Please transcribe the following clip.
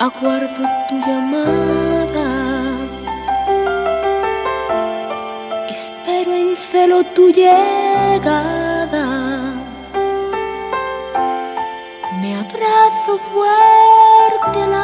Aguardo tu llamada, espero en celo tu llegada. Me abrazo fuerte a la